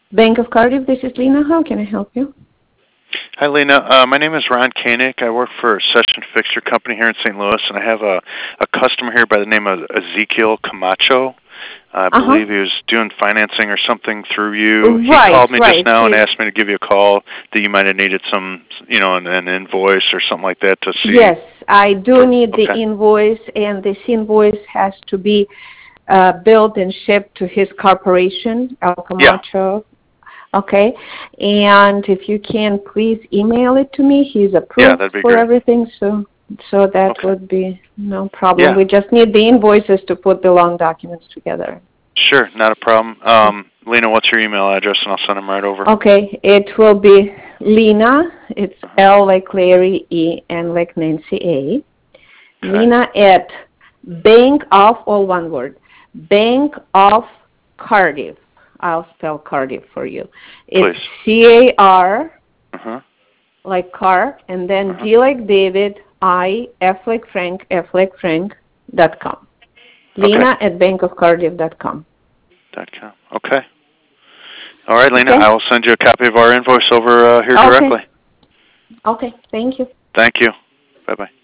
Bank of Cardiff, this is Lena. How can I help you? Hi, Lena. My name is Ron Koenig. I work for a session fixture company here in St. Louis, and I have a customer here by the name of Ezekiel Camacho. I believe he was doing financing or something through you. He called me just now and asked me to give you a call that you might have needed some, an invoice or something like that to see. Yes, I do need the invoice, and this invoice has to be billed and shipped to his corporation, El Camacho. Okay, and if you can, please email it to me. He's approved for everything, so that would be no problem. We just need the invoices to put the loan documents together. Sure, not a problem. Lena, what's your email address, and I'll send them right over. Okay, it will be Lena. It's L like Larry, E, N like Nancy, A. Lena at Bank of, all one word, Bank of Cardiff. I'll spell Cardiff for you. It's C-A-R, like car, and then D like David, I, F like Frank, .com. Lena at bankofcardiff.com. Okay. All right, Lena, I will send you a copy of our invoice over here directly. Okay, thank you. Thank you. Bye-bye.